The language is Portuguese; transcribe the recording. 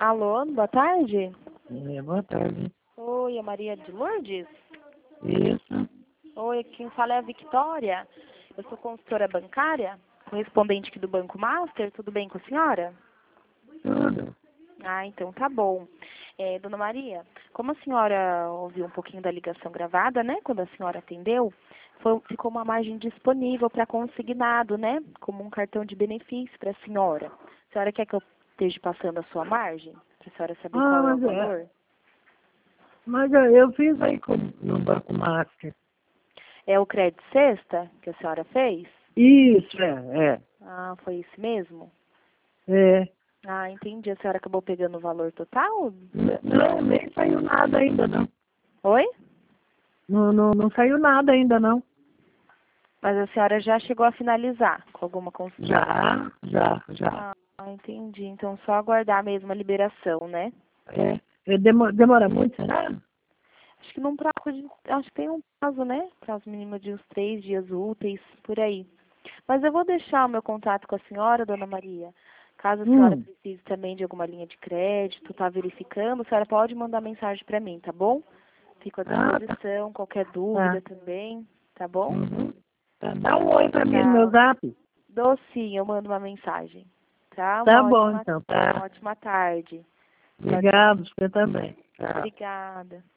Alô, boa tarde. Boa tarde. Oi, é Maria de Lourdes? Isso. Oi, quem fala é a Victória. Eu sou consultora bancária, correspondente aqui do Banco Master. Tudo bem com a senhora? Tudo. Ah, então tá bom. Dona Maria, como a senhora ouviu um pouquinho da ligação gravada, né? Quando a senhora atendeu, ficou uma margem disponível para consignado, né? Como um cartão de benefício para a senhora. A senhora quer que eu esteja passando a sua margem? Para a senhora saber qual é o valor? Mas eu fiz aí no Banco Master. É o crédito sexta que a senhora fez? Isso, é. Ah, foi isso mesmo? É. Ah, entendi. A senhora acabou pegando o valor total? Não, nem saiu nada ainda, não. Oi? Não saiu nada ainda, não. Mas a senhora já chegou a finalizar com alguma consulta? Já. Ah, entendi. Então só aguardar mesmo a liberação, né? Demora muito, será? Acho que num prazo de, acho que tem um prazo, né? Prazo mínimo de uns 3 dias úteis, por aí. Mas eu vou deixar o meu contato com a senhora, dona Maria. Caso a senhora precise também de alguma linha de crédito, tá verificando, a senhora pode mandar mensagem para mim, tá bom? Fico à disposição, qualquer dúvida também, tá bom? Uhum. Tá, dá um oi pra mim no meu zap. Dou sim, eu mando uma mensagem. Tá? Tá bom, então. Tá. Uma ótima tarde. Obrigado, você também. Tá. Obrigada.